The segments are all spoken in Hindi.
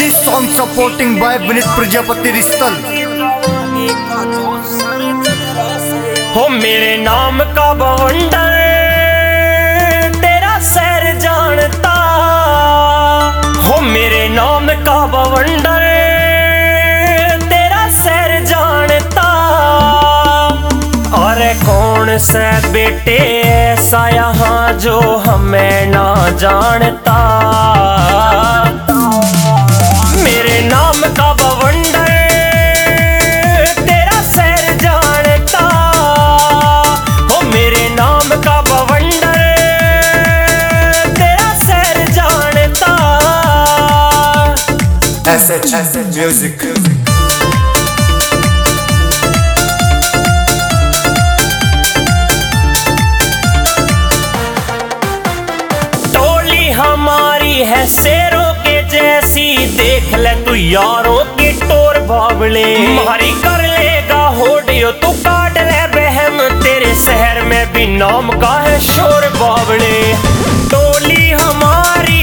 This song supporting by Vinit Prajapati Ristal। हो मेरे नाम का बवंडर तेरा शहर जानता, हो मेरे नाम का बवंडर तेरा शहर जानता। और कौन से बेटे ऐसा यहाँ जो हमें ना जानता। मेरे नाम का बवंडर तेरा शहर जानता, हो मेरे नाम का बवंडर तेरा शहर जानता। SH Music। टोली हमारी है शेरों के जैसी, देख ले तू यारों की टोर बावले। मारी कर लेगा होडियो तू काट ले बहम, तेरे शहर में भी नाम का है शोर बावले। टोली हमारी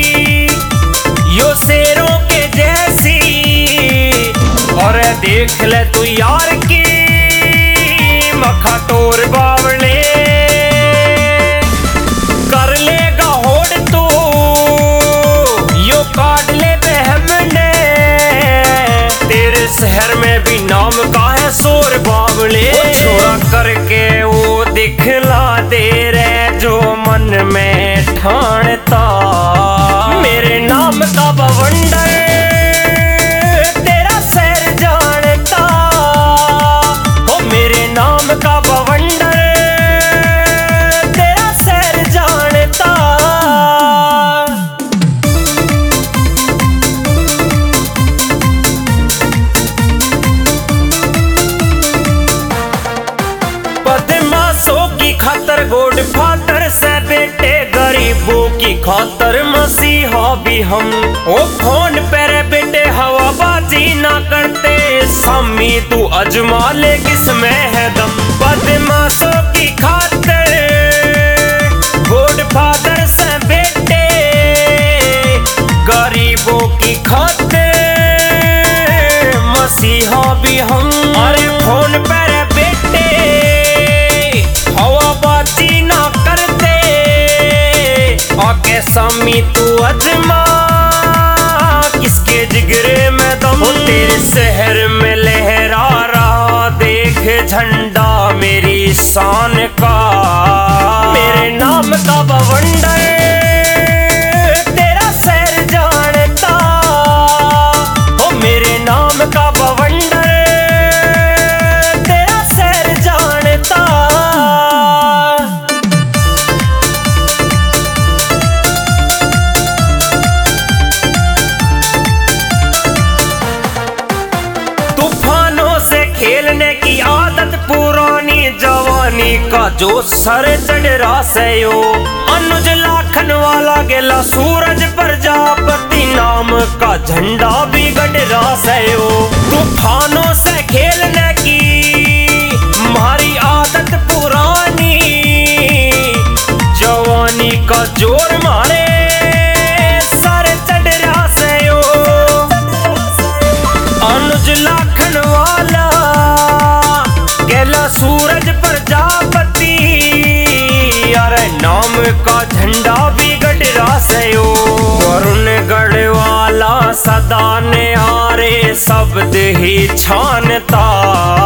यो शेरों के जैसी, और देख ले तू यार की मखा टोर बावले। कर लेगा होड़ तू यो काट ले बहमने, तेरे शहर में भी नाम का है शोर बावले। छोड़ा करके वो दिखला दे रे जो मन में ठानता। मेरे नाम का बवंडर तेरा शहर जानता, हो मेरे नाम का बवंडर तेरा शहर जानता। बदमाशों की खातर गोड फादर से बेटे, गरीबों की खातर मसीहा भी हम। ओ फोन पर बेटे हवाबाजी ना करते, सामी तू अजमा ले किसमें है दम। बदमाशों की खातर गोड फादर से बेटे, गरीबों की खातिर मसीहा भी हम। अरे फोन पर बेटे हवाबाजी ना करते, आके सामी तू अजमा किसके जिगरे में दम। तेरे शहर में लहरा रहा देख झंडा मेरी शान का। मेरे नाम का बवंडर तेरा शहर जानता, हो मेरे नाम का बवंडर तेरा शहर जानता। तूफानों से खेलने की आदत पुरानी, जवानी का जो सर चढ़ रहा से यो। अनुज लाखन वाला गेला सूरज प्रजापति, नाम का झंडा भी गड़ रहा से यो। तूफानों से खेलने की हमारी आदत पुरानी, जवानी का जोर मारे सर चढ़ रहा से यो। अनुज लाखन वाला गेला सूरज प्रजापति, अरे नाम का झंडा भी गड़ रहा से यो। वरुण गढ़ वाला सदा ने हारे शब्द ही छानता।